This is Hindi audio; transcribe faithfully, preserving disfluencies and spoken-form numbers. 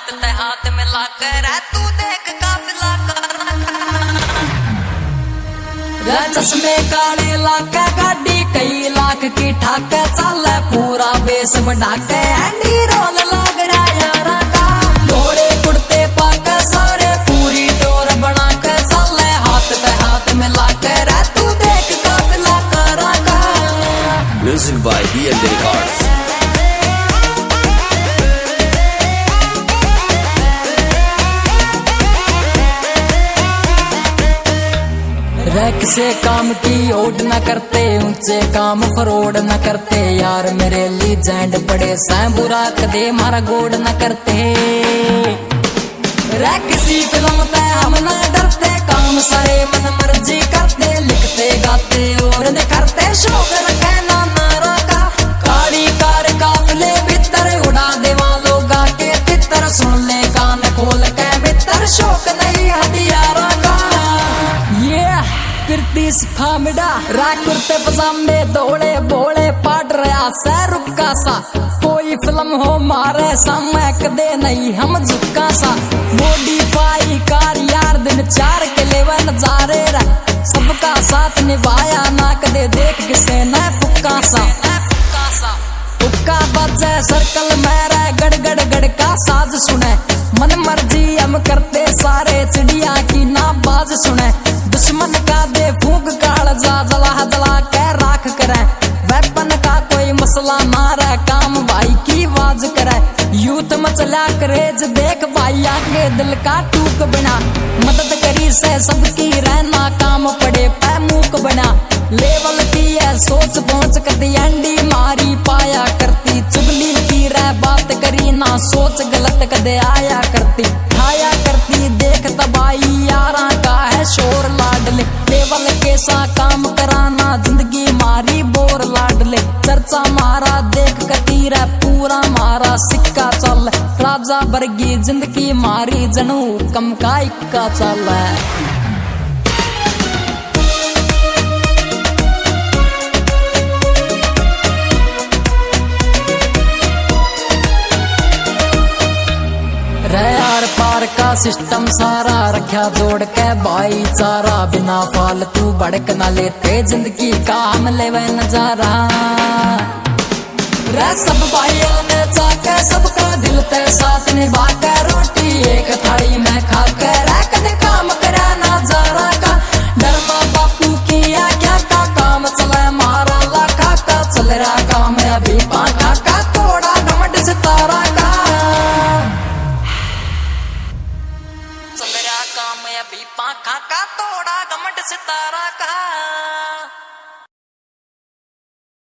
हाथ ते हाथ मिला कर तू देख काफिला कर चश्मे काले लाके गाड़ी कई लाख की ठाक चल पूरा बेस बढ़ा के एंडी रोल लग रहा यारा का घोड़े कुर्ते पाके सारे पूरी डोर बना के चल हाथ ते हाथ मिला कर तू देख काफिला करा का music by B L records. रैक से काम की ओड न करते ऊंचे काम फरोड न करते यार मेरे लीजेंड पड़े सैं बुरा कदे मारा गोड न करते रैक सी फिल्म पे हम न डरते काम सारे मन मर्जी करते लिखते गाते और करते शौक रखे ना नारा का काली कार काफले भीतर उड़ा दे वालों गा के तितर सुन ले कान खोल के भीतर शौक नहीं हथियारा का फिरती फामिडा रैक कुर्ते पजामे दौड़े बोले पाट रहा सै रुका सा कोई फिल्म हो मारे सामने कदे नहीं हम झुका सा मॉडिफाई कार यार दिन चार के लेवे नजारे रे सबका साथ निभाया ना कदे देख किसे न फुक्का सा फुक्का बजे सर्कल मेरा गड़ गड़ गड़ का साज सुने मन मर्जी हम करते सारे चिड़िया की ना बाज सुने दुश्मन का दे फूक काल जा जला जला के राख करे वेपन का कोई मसला ना रहे काम भाई की आवाज करे यूथ मचला करेज देख भाई आगे दिल का टूक बना मदद करी से सबकी रहना काम पड़े पै मूक बना लेवल की है सोच पहुंच कदी एंडी मारी पाया करती चुगली की रह बात करी ना सोच गलत कदे आया करती खाया करती देख तबाही यारा का है शोर लाडले लेवल के सा काम कराना जिंदगी मारी बोर लाडले चर्चा मारा देख कतीरा पूरा मारा सिक्का चल राजा बरगी जिंदगी मारी जनू कम का इक्का चल यार पार का सिस्टम सारा रखा जोड़ के भाईचारा बिना फालतू भड़क न लेते जिंदगी का हम लेवे नजारा रे सब भाइयों ने चाके सबका दिल ते साथ निभा के रोटी एक थाली में खा के रे कदे काम करे ना जरा का डरमा बापू किया क्या का काम चले मारा लाखा का चल रहा काम अभी पाखा का थोड़ा घमंड सितारा का काम अभी पाखा का तोड़ा घमंड सितारा का।